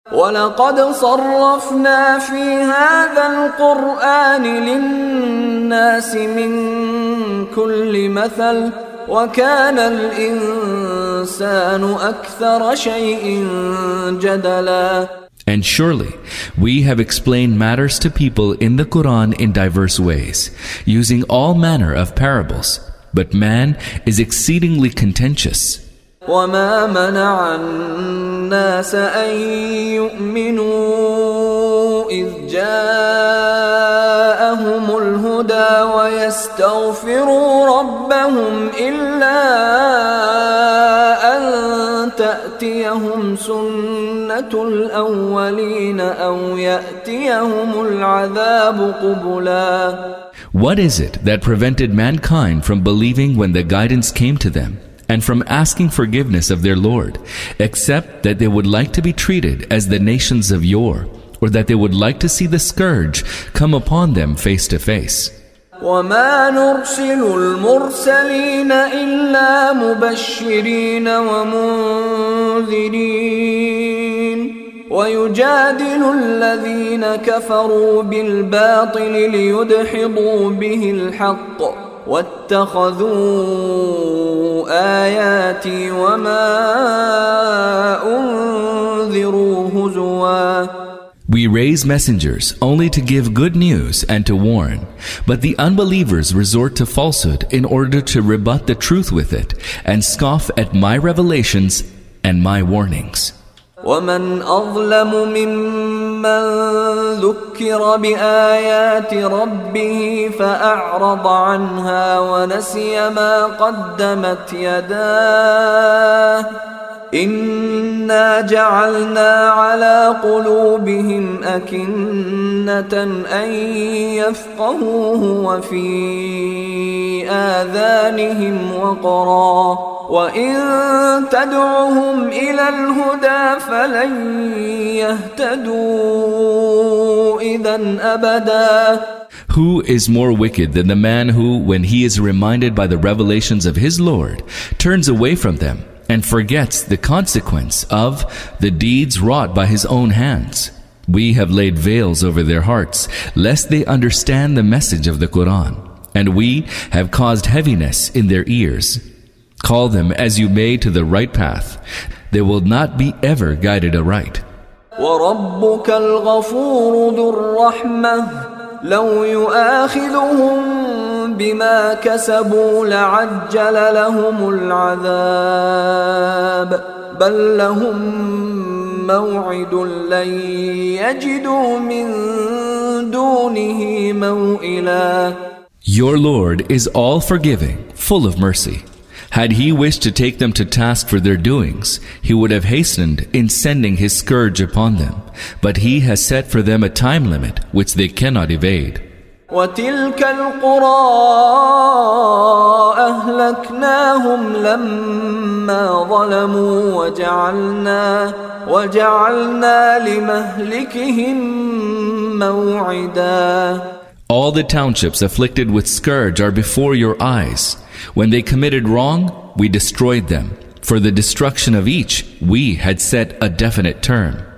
وَلَقَدْ صَرَّفْنَا فِي هَذَا الْقُرْآنِ لِلنَّاسِ مِنْ كُلِّ مَثَلٍ وَكَانَ الْإِنسَانُ أَكْثَرَ شَيْءٍ جَدَلًا. And surely, we have explained matters to people in the Quran in diverse ways, using all manner of parables. But man is exceedingly contentious. وَمَا مَنَعَ النَّاسَ أَن يُؤْمِنُوا إِذْ جَاءَهُمُ الْهُدَى وَيَسْتَغْفِرُوا رَبَّهُمْ إِلَّا أَن تَأْتِيَهُمْ سُنَّةُ الْأَوَّلِينَ أَوْ يَأْتِيَهُمُ الْعَذَابُ قُبُلًا. What is it that prevented mankind from believing when the guidance came to them, and from asking forgiveness of their Lord, except that they would like to be treated as the nations of yore, or that they would like to see the scourge come upon them face to face? وَمَا نُرْسِلُ الْمُرْسَلِينَ إِلَّا مُبَشِّرِينَ وَمُنذِرِينَ وَيُجَادِلُ الَّذِينَ كَفَرُوا بِالْبَاطِلِ لِيُدْحِضُوا بِهِ الْحَقَّ وَاتَّخَذُوا آيَاتِي وَمَا أُنذِرُوا هُزُوًا. We raise messengers only to give good news and to warn, but the unbelievers resort to falsehood in order to rebut the truth with it and scoff at my revelations and my warnings. وَمَنْ أَظْلَمُ مِمَّنْ ذُكِّرَ بِآيَاتِ رَبِّهِ فَأَعْرَضَ عَنْهَا وَنَسِيَ مَا قَدَّمَتْ يَدَاهُ إِنَّا جَعَلْنَا عَلَى قُلُوبِهِمْ أَكِنَّةً أَنْ يَفْقَهُوهُ وَفِي آذَانِهِمْ وَقْرًا وَإِن تَدْعُهُمْ إِلَى الْهُدَى فَلَنْ يَهْتَدُوا إِذًا أَبَدًا. Who is more wicked than the man who, when he is reminded by the revelations of his Lord, turns away from them and forgets the consequence of the deeds wrought by his own hands? We have laid veils over their hearts, lest they understand the message of the Quran, and we have caused heaviness in their ears. Call them as you may to the right path. They will not be ever guided aright. وَرَبُّكَ الْغَفُورُ ذُو الرَّحْمَةِ لَوْ يُؤَاخِذُهُم بِمَا كَسَبُوا لَعَجَّلَ لَهُمُ الْعَذَابَ بَل لَّهُم مَّوْعِدٌ لَّن يَجِدُوا مِن دُونِهِ مَوْئِلًا. Your Lord is all forgiving, full of mercy. Had he wished to take them to task for their doings, he would have hastened in sending his scourge upon them. But he has set for them a time limit which they cannot evade. وَتِلْكَ الْقُرَىٰ أَهْلَكْنَاهُمْ لَمَّا ظَلَمُوا وَجَعَلْنَا لِمَهْلِكِهِمْ مَوْعِدًا. All the townships afflicted with scourge are before your eyes. When they committed wrong, we destroyed them. For the destruction of each, we had set a definite term.